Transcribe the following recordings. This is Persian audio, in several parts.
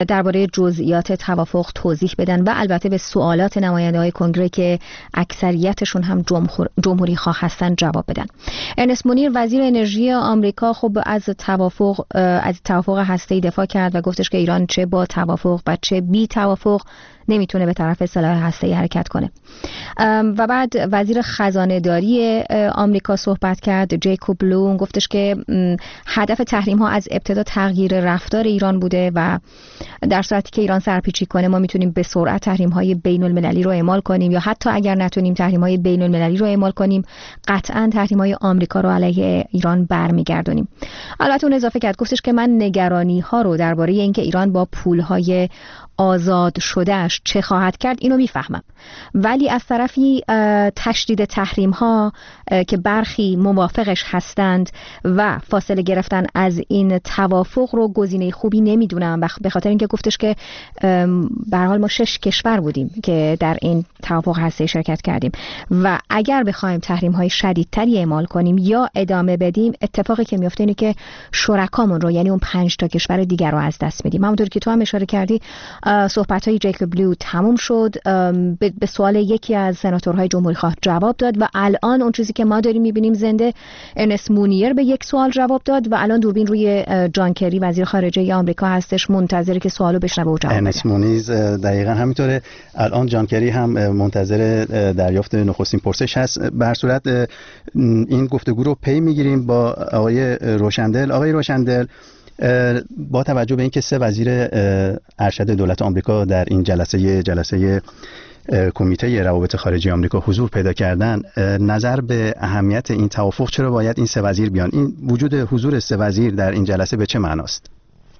درباره جزئیات توافق توضیح بدن و البته به سوالات نماینده‌های کنگره که اکثریتشون هم جمهوری خواه هستن جواب بدن. ارنست مونیر وزیر انرژی آمریکا خب از توافق هسته‌ای دفاع کرد و گفتش که ایران چه با توافق و چه بی توافق نمیتونه به طرف سلاح هسته‌ای حرکت کنه. و بعد وزیر خزانه داری آمریکا صحبت کرد، جیکوب بلو، گفتش که هدف تحریم ها از ابتدا تغییر رفتار ایران بوده و در صورتی که ایران سرپیچی کنه ما میتونیم به سرعت تحریم های بین المللی رو اعمال کنیم، یا حتی اگر نتونیم تحریم های بین المللی رو اعمال کنیم قطعا تحریم های آمریکا رو علیه ایران برمیگردونیم. البته اون اضافه کرد، گفتش که من نگرانی ها رو درباره اینکه ایران با پول های آزاد شدهش چه خواهد کرد اینو میفهمم، ولی از طرفی تشدید تحریم ها که برخی موافقش هستند و فاصله گرفتن از این توافق رو گزینه خوبی نمیدونم، به خاطر اینکه گفتش که به هر حال ما 6 کشور بودیم که در این توافق هسته‌ای شرکت کردیم و اگر بخوایم تحریم های شدیدتری اعمال کنیم یا ادامه بدیم، اتفاقی که میفته اینه که شرکامون رو، یعنی اون 5 تا کشور دیگر رو از دست میدیم. همونطور که تو هم اشاره کردی صحبت‌های جیکوب بلو تموم شد، به سوال یکی از سناتورهای جمهوری خواه جواب داد و الان اون چیزی که ما داریم می‌بینیم زنده، ارنست مونیر به یک سوال جواب داد و الان دوربین روی جان کری وزیر خارجه آمریکا هستش، منتظره که سوالو بشنوه و جواب بده. ارنست مونیر دقیقاً همینطوره. الان جان کری هم منتظر دریافت نخستین پرسش هست. به هر صورت این گفتگو رو پی می‌گیریم با آقای روشندل. آقای روشندل، با توجه به اینکه 3 وزیر ارشد دولت آمریکا در این جلسه کمیته روابط خارجی آمریکا حضور پیدا کردن، نظر به اهمیت این توافق، چرا باید این 3 وزیر بیان؟ این وجود حضور 3 وزیر در این جلسه به چه معناست؟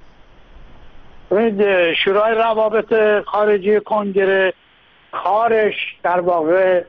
شورای روابط خارجی کنگره کارش در واقع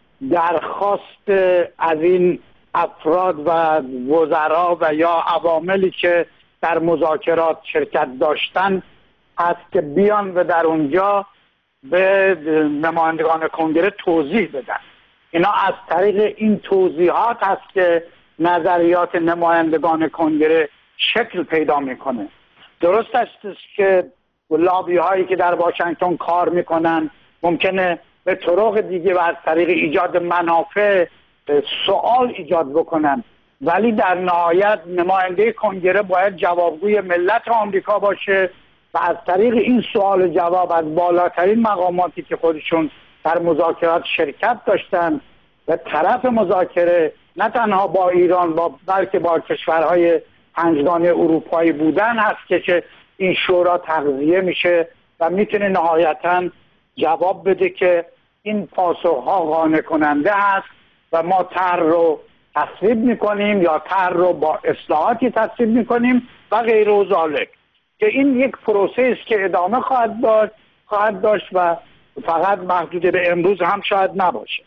درخواست از این افراد و وزرا و یا عواملی که در مذاکرات شرکت داشتن هست که بیان و در اونجا به نمایندگان کنگره توضیح بدن. اینا از طریق این توضیحات هست که نظریات نمایندگان کنگره شکل پیدا میکنه. درست است که لابی هایی که در واشنگتن کار میکنن ممکنه به طرق دیگه و از طریق ایجاد منافع سوال ایجاد بکنن، ولی در نهایت نماینده کنگره باید جوابگوی ملت آمریکا باشه و از طریق این سوال جواب از بالاترین مقاماتی که خودشون در مذاکرات شرکت داشتن و طرف مذاکره نه تنها با ایران بلکه با کشورهای پنجگانه اروپایی بودن هست که این شورا تغذیه میشه و میتونه نهایتاً جواب بده که این پاسخها قانع کننده هست و ما طرح رو تصویب میکنیم یا طرح رو با اصلاحاتی تصویب میکنیم و غیر و ذالک، که این یک پروسه است که ادامه خواهد داشت و فقط محدود به امروز هم شاید نباشه.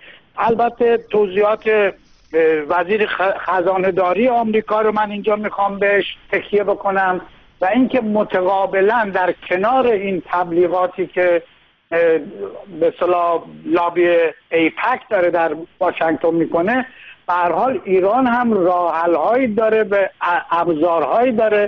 البته توضیحات وزیر خزانه داری آمریکا رو من اینجا میخوام بهش تکیه بکنم و اینکه متقابلا در کنار این تبلیغاتی که به اصطلاح لابی ایپک داره در واشنگتن میکنه، به هر حال ایران هم راه حل‌هایی داره، به ابزارهایی داره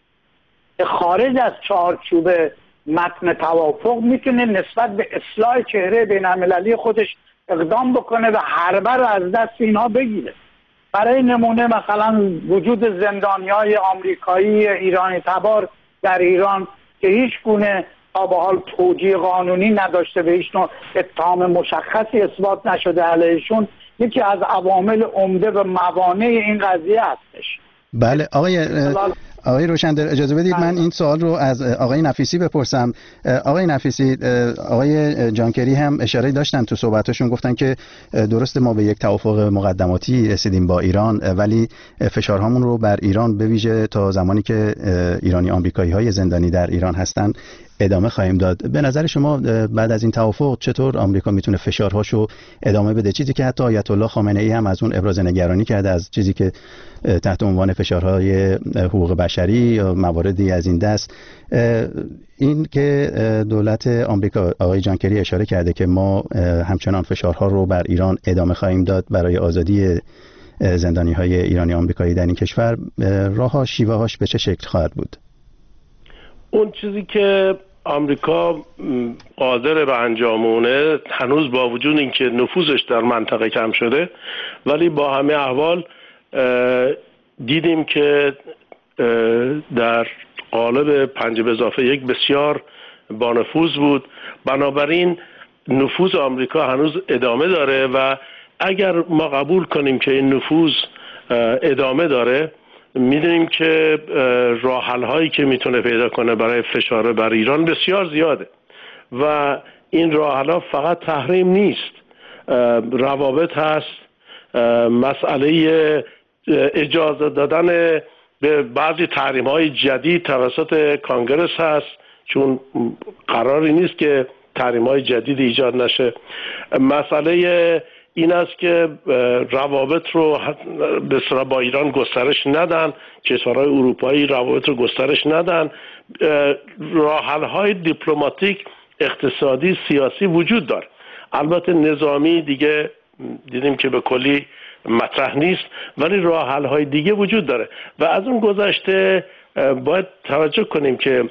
که خارج از چارچوب متن توافق میتونه نسبت به اصلاح چهره بین‌المللی خودش اقدام بکنه و حربه رو از دست اینها بگیره. برای نمونه مثلا وجود زندانیای آمریکایی ایرانی تبار در ایران که هیچ گونه تا به حال توجیه قانونی نداشته، به هیچ نوع اتهام مشخصی اثبات نشده علیهشون، یکی از عوامل عمده و موانع این قضیه هستش. بله آقای روشندل، اجازه بدید من این سوال رو از آقای نفیسی بپرسم. آقای نفیسی، آقای جان کری هم اشاره داشتن تو صحبتاشون، گفتن که درسته ما به یک توافق مقدماتی رسیدیم با ایران، ولی فشارهامون رو بر ایران به ویژه تا زمانی که ایرانی آمریکایی‌های زندانی در ایران هستن ادامه خواهیم داد. به نظر شما بعد از این توافق چطور آمریکا میتونه فشارهاشو ادامه بده؟ چیزی که حتی آیت الله خامنه ای هم از اون ابراز نگرانی کرده، از چیزی که تحت عنوان فشارهای حقوق بشری یا مواردی از این دست، این که دولت آمریکا، آقای جان کری اشاره کرده که ما همچنان فشارها رو بر ایران ادامه خواهیم داد برای آزادی زندانی‌های ایرانی آمریکایی در این کشور، راه‌ها شیوه‌هاش به چه شکل خواهد بود؟ اون چیزی که آمریکا قادر به انجامونه، هنوز با وجود اینکه نفوذش در منطقه کم شده، ولی با همه احوال دیدیم که در قالب 5+1 بسیار با نفوذ بود. بنابراین نفوذ آمریکا هنوز ادامه داره و اگر ما قبول کنیم که این نفوذ ادامه داره، میدونیم که راه حل هایی که میتونه پیدا کنه برای فشار بر ایران بسیار زیاده و این راه حل ها فقط تحریم نیست، روابط هست، مسئله اجازه دادن به بعضی تحریم های جدید توسط کانگرس هست، چون قراری نیست که تحریم های جدید ایجاد نشه. مسئله این است که روابط رو به اصطلاح با ایران گسترش ندن، کشورهای اروپایی روابط رو گسترش ندن. راه حل های دیپلماتیک، اقتصادی، سیاسی وجود داره. البته نظامی دیگه دیدیم که به کلی مطرح نیست، ولی راه حل های دیگه وجود داره و از اون گذشته باید توجه کنیم که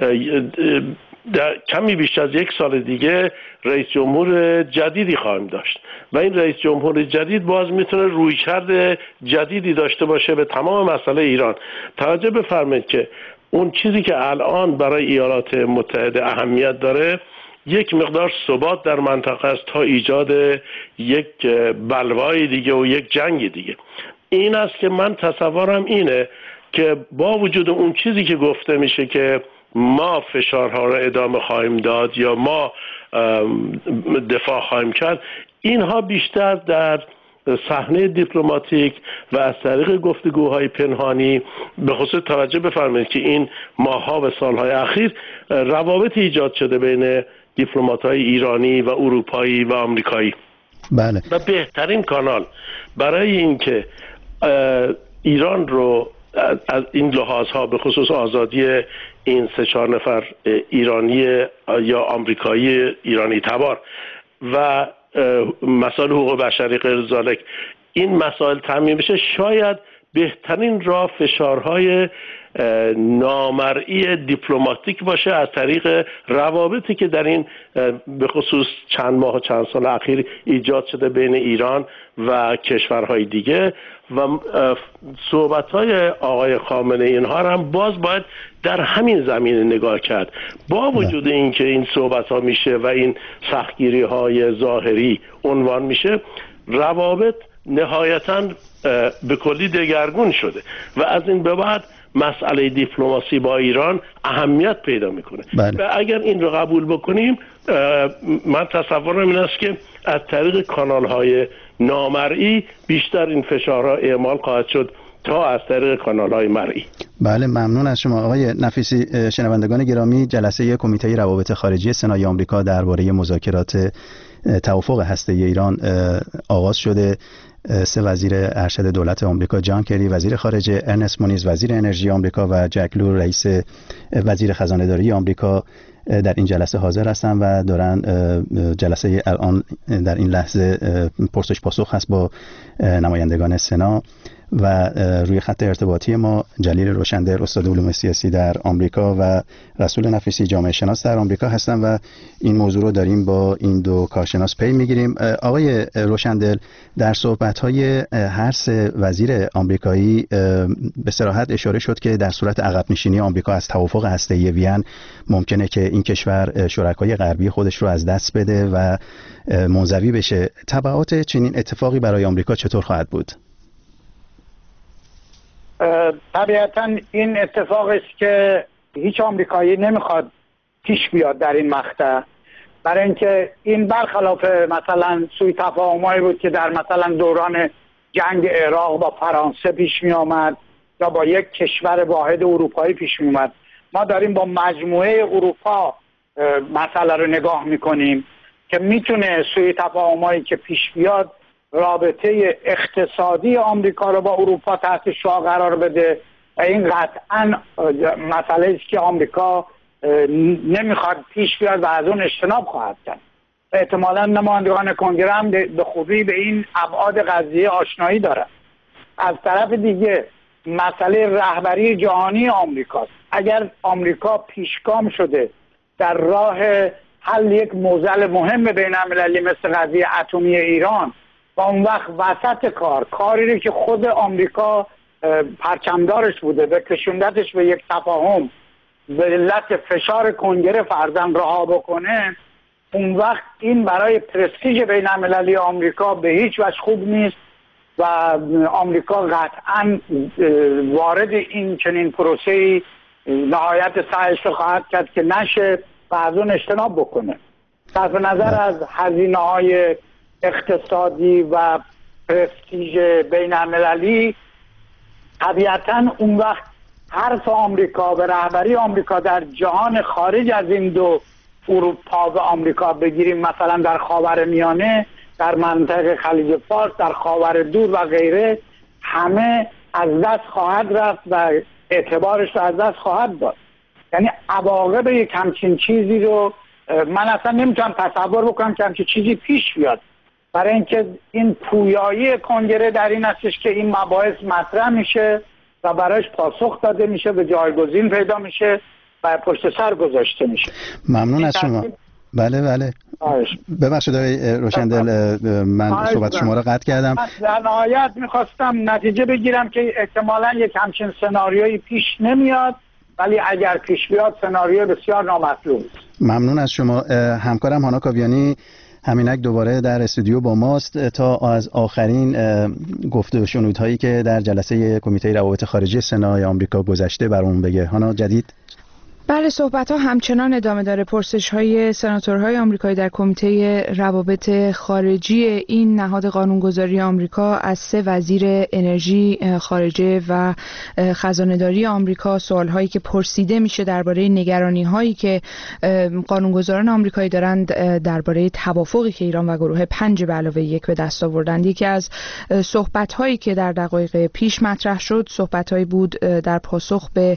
در کمی بیشتر از 1 سال دیگه رئیس جمهور جدیدی خواهیم داشت و این رئیس جمهور جدید باز میتونه رویکرد جدیدی داشته باشه به تمام مسئله ایران. توجه بفرمایید که اون چیزی که الان برای ایالات متحده اهمیت داره یک مقدار ثبات در منطقه است تا ایجاد یک بلوای دیگه و یک جنگ دیگه. این است که من تصورم اینه که با وجود اون چیزی که گفته میشه که ما فشارها را ادامه خواهیم داد یا ما دفاع خواهیم کرد، اینها بیشتر در صحنه دیپلماتیک و از طریق گفتگوهای پنهانی، به خصوص توجه بفرمایید که این ماه‌ها و سال‌های اخیر روابط ایجاد شده بین دیپلمات‌های ایرانی و اروپایی و آمریکایی. بله. و بهترین کانال برای اینکه ایران رو از این لحاظها به خصوص آزادی این 3-4 نفر ایرانی یا آمریکایی ایرانی تبار و مسائل حقوق بشری غیر ذالک، این مسائل تامین بشه، شاید بهترین راه فشارهای نامرئی دیپلماتیک باشه از طریق روابطی که در این به خصوص چند ماه و چند سال اخیر ایجاد شده بین ایران و کشورهای دیگه و صحبت‌های آقای خامنه ای اینها هم باز باید در همین زمینه نگاه کرد. با وجود اینکه این صحبت‌ها میشه و این سختگیری‌های ظاهری عنوان میشه، روابط نهایتاً به کلی دگرگون شده و از این به بعد مسئله دیپلماسی با ایران اهمیت پیدا میکنه. و اگر این رو قبول بکنیم، من تصورم این است که از طریق کانال‌های نامرئی بیشتر این فشارها اعمال خواهد شد تا از طریق کانال‌های مرئی. بله، ممنون از شما آقای نفیسی. شنوندگان گرامی، جلسه کمیته روابط خارجی سنای آمریکا درباره مذاکرات توافق هسته‌ای ایران آغاز شده. 3 وزیر ارشد دولت آمریکا، جان کری وزیر خارجه، ارنست مونیز وزیر انرژی آمریکا و جک لو رئیس وزیر خزانه داری آمریکا در این جلسه حاضر هستن و دارن جلسه الان در این لحظه پرسش پاسخ هست با نمایندگان سنا و روی خط ارتباطی ما جلیل روشندر استاد علوم سیاسی در آمریکا و رسول نفیسی جامعه شناس در آمریکا هستن و این موضوع رو داریم با این دو کارشناس پی میگیریم. آقای روشندل، در صحبت‌های هر 3 وزیر آمریکایی به صراحت اشاره شد که در صورت عقب نشینی آمریکا از توافق هسته‌ای وین ممکنه که این کشور شرکای غربی خودش رو از دست بده و منزوی بشه. تبعات چنین اتفاقی برای آمریکا چطور خواهد بود؟ طبیعتا این اتفاقی است که هیچ آمریکایی نمیخواد پیش بیاد در این مقطع، برای اینکه این برخلاف مثلا سوء تفاهمایی بود که در مثلا دوران جنگ عراق با فرانسه پیش می آمد یا با یک کشور واحد اروپایی پیش می آمد. ما داریم با مجموعه اروپا مسئله رو نگاه میکنیم که میتونه سوء تفاهمایی که پیش بیاد رابطه اقتصادی آمریکا رو با اروپا تحت شعاع قرار بده و این قطعا مسئله است که آمریکا نمیخواد پیش بیاد و از اون اجتناب خواهد کرد. احتمالاً نمایندگان کنگره هم به خوبی به این ابعاد قضیه آشنایی دارند. از طرف دیگه مسئله رهبری جهانی آمریکاست اگر آمریکا پیشگام شده در راه حل یک معضل مهم بین المللی مثل قضیه اتمی ایران و اون وقت وسط کاری که خود آمریکا پرچمدارش بوده به کشوندتش به یک تفاهم به علت فشار کنگره فرضاً رها بکنه، اون وقت این برای پرستیژ بین المللی آمریکا به هیچ وجه خوب نیست و آمریکا قطعاً وارد این چنین پروسه‌ای نهایت سعیش رو خواهد کرد که نشه و از اون اجتناب بکنه. صرف نظر از هزینه‌های اقتصادی و پرستیژ بین المللی، طبیعتاً اون وقت حرف آمریکا و رهبری آمریکا در جهان خارج از این دو اروپا و آمریکا بگیریم، مثلا در خاورمیانه، در منطقه خلیج فارس، در خاور دور و غیره، همه از دست خواهد رفت و اعتبارش رو از دست خواهد داد. یعنی عواقب یک همچین چیزی رو من اصلا نمیتونم تصور بکنم که همچین چیزی پیش بیاد، برای اینکه این پویایی کنگره در این هستش که این مباحث مطرح میشه و برایش پاسخ داده میشه، به جایگزین پیدا میشه و پشت سر گذاشته میشه. ممنون از شما. بله ببخشید آقای روشندل، من صحبت شما را قطع کردم. در نهایت میخواستم نتیجه بگیرم که احتمالاً یک همچین سناریویی پیش نمیاد، ولی اگر پیش بیاد سناریو بسیار نامطلوب. ممنون از شما. همکارم هانا کاویانی همینک دوباره در استودیو با ماست تا از آخرین گفته و شنودهایی که در جلسه کمیته روابط خارجی سنای آمریکا گذشته برامون بگه. هانا جدید؟ بله، صحبت‌ها همچنان ادامه داره. پرسش‌های سناتورهای آمریکایی در کمیته روابط خارجی این نهاد قانونگذاری آمریکا از 3 وزیر انرژی، خارجه و خزانه‌داری آمریکا، سوال‌هایی که پرسیده میشه درباره نگرانی‌هایی که قانونگذاران آمریکایی دارند درباره توافقی که ایران و گروه 5+1 به دست آوردند. یکی از صحبت‌هایی که در دقایق پیش مطرح شد، صحبت‌هایی بود در پاسخ به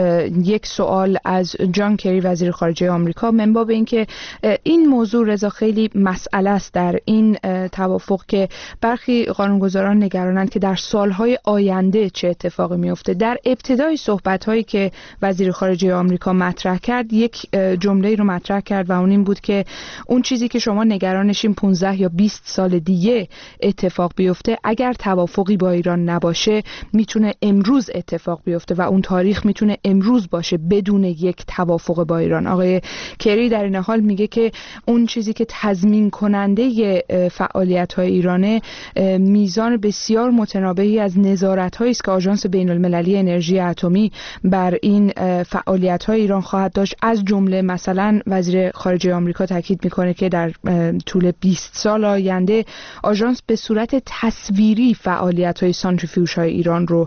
یک سوال از جان کری وزیر خارجه آمریکا من باب اینکه این موضوع رضا خیلی مسئله است در این توافق که برخی قانونگذاران نگرانند که در سالهای آینده چه اتفاقی میفته. در ابتدای صحبت‌هایی که وزیر خارجه آمریکا مطرح کرد، یک جمله‌ای رو مطرح کرد و اون این بود که اون چیزی که شما نگرانشین 15 یا 20 سال دیگه اتفاق بیفته، اگر توافقی با ایران نباشه میتونه امروز اتفاق بیفته و اون تاریخ میتونه امروز باشه بدون یک توافق با ایران. آقای کری در این حال میگه که اون چیزی که تضمین کننده فعالیت‌های ایرانه میزان بسیار متناوبی از نظارت‌هایی است که آژانس بین‌المللی انرژی اتمی بر این فعالیت‌های ایران خواهد داشت. از جمله مثلا وزیر خارجه آمریکا تاکید میکنه که در طول 20 سال آینده آژانس به صورت تصویری فعالیت‌های سانتریفیوژهای ایران رو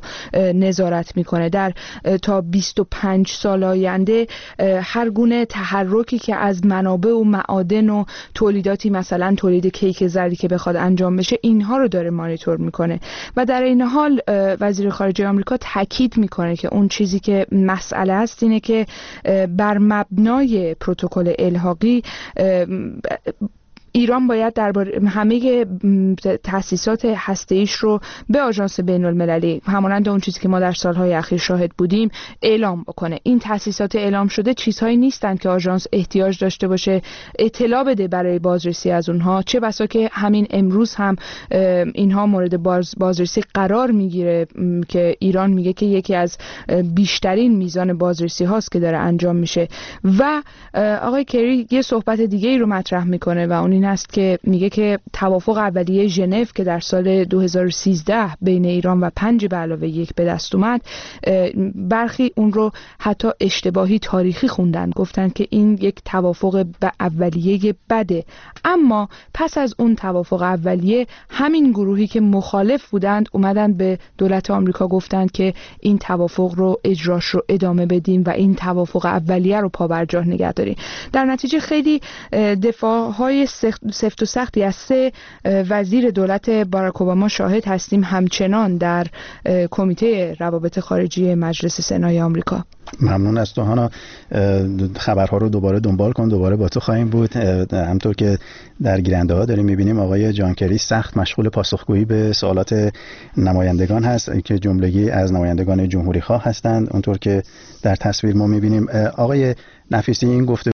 نظارت میکنه. در تا 25 سال آینده هر گونه تحرکی که از منابع و معادن و تولیداتی، مثلا تولید کیک زردی که بخواد انجام بشه، اینها رو داره مانیتور میکنه. و در این حال وزیر خارجه آمریکا تاکید میکنه که اون چیزی که مسئله است اینه که بر مبنای پروتکل الحاقی ایران باید درباره همه تأسیسات هسته‌ایش رو به آژانس بین‌المللی، همانند اون چیزی که ما در سالهای اخیر شاهد بودیم، اعلام بکنه. این تأسیسات اعلام شده چیزهایی نیستند که آژانس احتیاج داشته باشه اطلاع بده برای بازرسی از اونها، چه بسا که همین امروز هم اینها مورد بازرسی قرار میگیره که ایران میگه که یکی از بیشترین میزان بازرسی هاست که داره انجام میشه. و آقای کری یه صحبت دیگه ای رو مطرح میکنه و اون این است که میگه که توافق اولیه ژنو که در سال 2013 بین ایران و 5+1 به دست اومد، برخی اون رو حتی اشتباهی تاریخی خوندن، گفتن که این یک توافق اولیه بده. اما پس از اون توافق اولیه همین گروهی که مخالف بودند اومدن به دولت آمریکا گفتند که این توافق رو اجراش رو ادامه بدیم و این توافق اولیه رو پابرجا نگه داریم. در نتیجه خیلی دفاع‌های سفت و سختی از 3 وزیر دولت باراک اوباما شاهد هستیم همچنان در کمیته روابط خارجی مجلس سنای آمریکا. ممنون از تو هانا. خبرها رو دوباره دنبال کن، دوباره با تو خواهیم بود. همطور که در گیرنده ها داریم میبینیم آقای جان کری سخت مشغول پاسخگویی به سوالات نمایندگان هست که جملگی از نمایندگان جمهوری خواه هستند. اونطور که در تصویر ما میبینیم. آقای نفیسی، این گفته